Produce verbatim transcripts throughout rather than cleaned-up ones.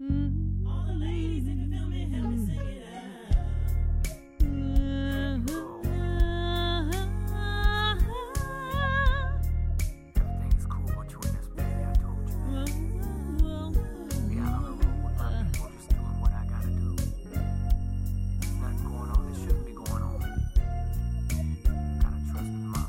All the ladies, if you feel me, help me sing it out. Everything's cool with you and this baby, I told you. Me out on the road with my people, just doing what I gotta do. There's nothing going on that shouldn't be going on. Gotta trust me, mama.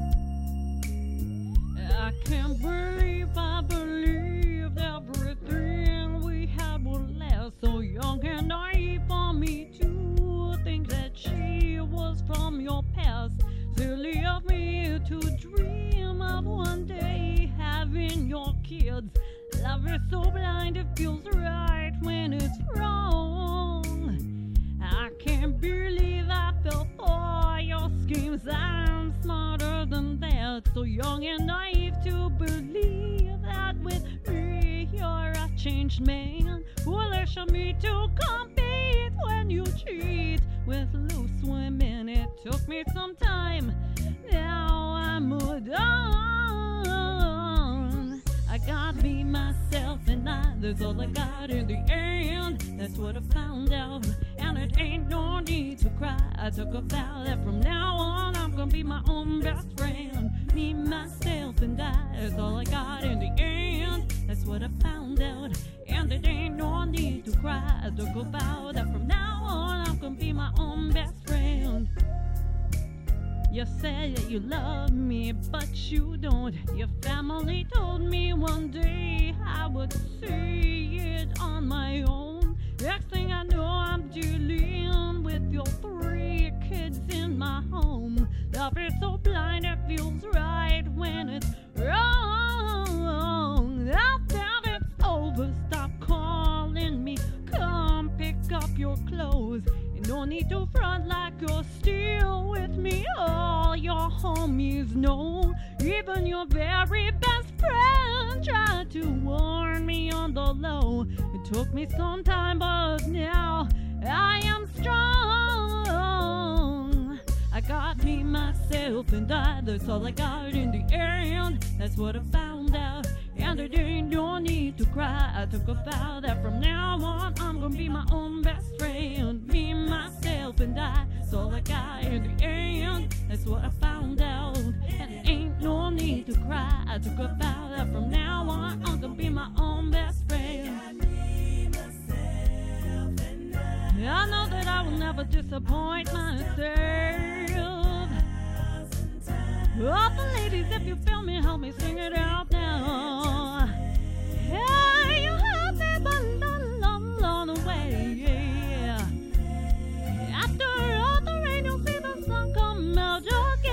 I can't believe I believed everything we had would last. So young and naive for me to think that she was from your past. Silly of me to dream of one day having your kids. Love is so blind, it feels right when it's wrong. I can't believe I fell for your schemes. I'm smarter than that. So young and naive to believe that with me you're a changed man. Foolish of me to compete when you cheat with loose women. It took me some time, now I'm moved on. I got me, myself, and I. That's all I got in the end. That's what I found out. And it ain't no need to cry. I took a vow that from now on I'm gonna be my own best friend. Me, myself, and I. That's all I got in the end. That's what I found out. And it ain't no need to cry. I took a vow that from now on I'm gonna be my own best friend. You say that you love me, but you don't. Your family told me one day I would see it on my own. Next thing I know, I'm dealing with your three kids in my home. Love is so blind, it feels right when it's wrong. Now that it's over, stop calling me. Come pick up your clothes. No need to front like you're still with me. All your homies know. Even your very best friend tried to warn me on the low. It took me some time, but now I am strong. I got me, myself, and I. That's all I got in the end. That's what I found out. And there ain't no need to cry. I took a vow that from now on I'm gonna be my own best friend. Me, myself, and I. That's all I got in the end. That's what I found out. And there ain't no need to cry. I took a vow that from now on I'm gonna be my own best friend. I know that I will never disappoint myself. All the ladies, if you feel me, help me sing it out now. Yeah, you have me, but I'm blown away. After all the rain, you'll see the sun come out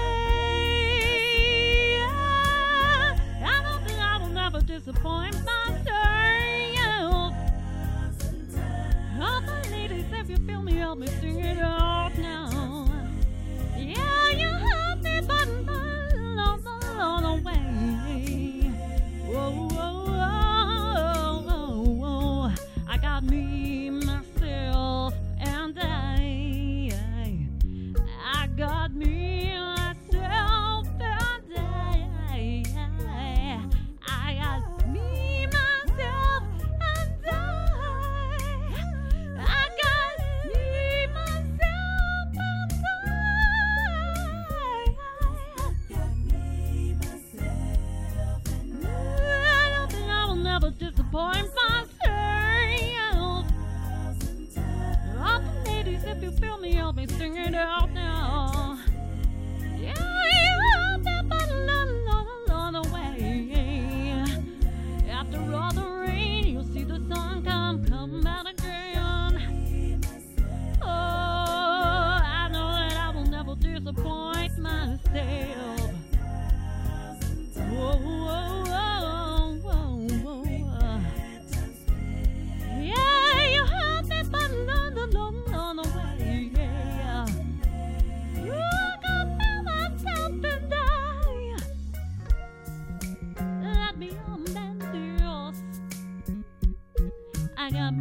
again. I know that I will never disappoint myself. All the ladies, if you feel me, help me sing it out now. Yeah, you have me, but I'm blown away. Whoa, whoa, whoa, whoa, whoa. I got me, myself, and I. I got me, myself, and I. I got me, myself, and I. I got me, myself, and I. Never disappoint myself. All the ladies, if you feel me, help me sing it out now. Yeah, you have that button on the way. After all the rain, you'll see the sun come, come out again. Oh, I know that I will never disappoint myself. Whoa, whoa, whoa. I got